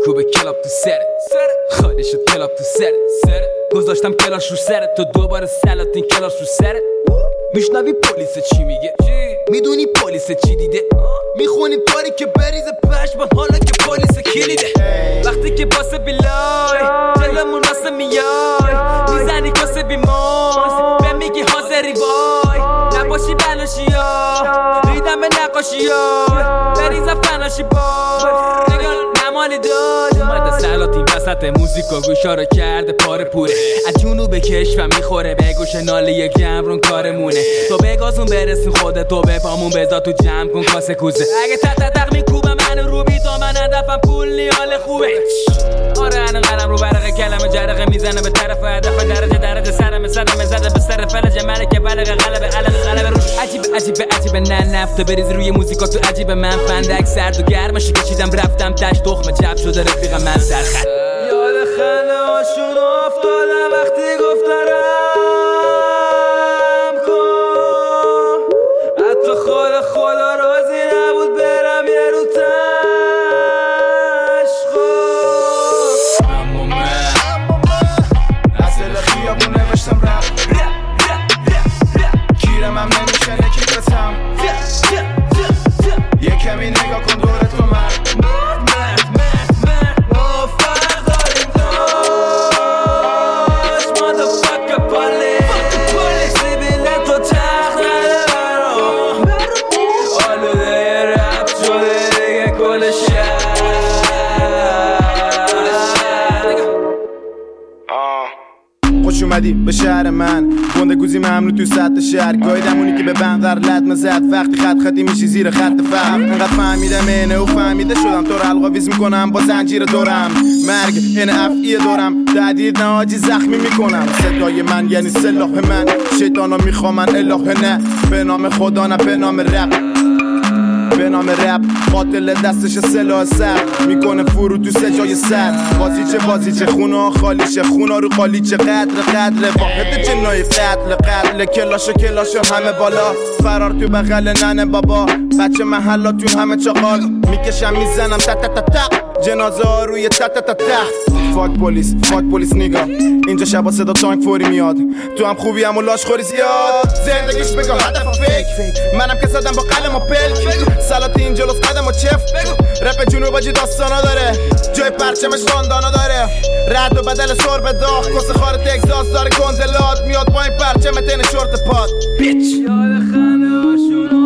میکوبه کلاب تو سرت خالی شد کلاب تو سرت گذاشتم کلاش رو سرت تو دوباره سلاطین کلاش رو سرت میشنوی پلیس چی میگه میدونی پلیس چی دیده میخونی پاری که بریزه پشم حالا که پلیس کلیده وقتی که پاسه بیلای جلمون واسه میای میزنی کاسه بیماز به میگی حاضری وای نباشی بلاشی ها ریدم به نقاشی ها بریزم فناشی بای نگاه نمالی داد اومده سلاطین وسط موزیکا گوشا رو کرده پاره پوره از جنوب کشور میخوره به گوش ناله گمرون کارمونه تو بگازون برسون خودتو به پامون بذار تو جمع کن کاسه کوزه اگه تق میکوبه من رو بی تو من هدفم پول نیال خوبه آره الان قلم رو برقه کلمه جرقه میزنه به طرف هدف درجه سرم زده به سر فلج ملکه بلغ غلبه روش عجیبه نه نفته بریز روی موزیکا تو عجیبه من فندک سرد و گرمشی کشیدم رفتم تش تخمه چپ شده رفیق من سرخط یاد خنده هاشون افتادم وقتی گفترم کن حتی خدا راضی نبود برم یه رو تشخو اما من از دل خیابون نوشتم رپ گیرم هم نمیشه نکیبتم یه کمی نگاه کن دور تو من خوش اومدی به شهر من گنده گوزی ممنوع تو سطح شهر گایدمونی که به بنقر لطمه زد وقتی خطی میشی زیر خط فهم انقدر فهمیدم اینه و فهمیده شدم تو رو حلقاویز میکنم با زنجیر دورم مرگ این افعی دورم تهدید نهاجی زخمی میکنم صدای من یعنی سلاح من شیطانا میخوامن الهه نه به نام خدا نه به نام رب به نام رپ قاتل دستش سلاح سر میکنه فرو تو سجای سر بازیچه خونه خالیشه خونه رو خالی چه قدر واحد جنای قتل کلاشو همه بالا فرار تو بغل ننه بابا بچه محلا تو همه چاقال میکشم میزنم تق جنازه ها روی تق فاک پلیس نگاه اینجا شبا صدا تانک فوری میاد تو هم خوبی هم و لاش خوری زیاد زندگیش بگاه هدف فیک منم که زدم با قلم و پلک سلاطین جلوس قدم و چف رپ جنوباجی داستانا داره جای پرچمش باندانا داره رد و بدل سر به داغ کس خار تگزاس داره کندلات میاد با این پرچم تن شورت پاد بیچ یاد خنده هاشون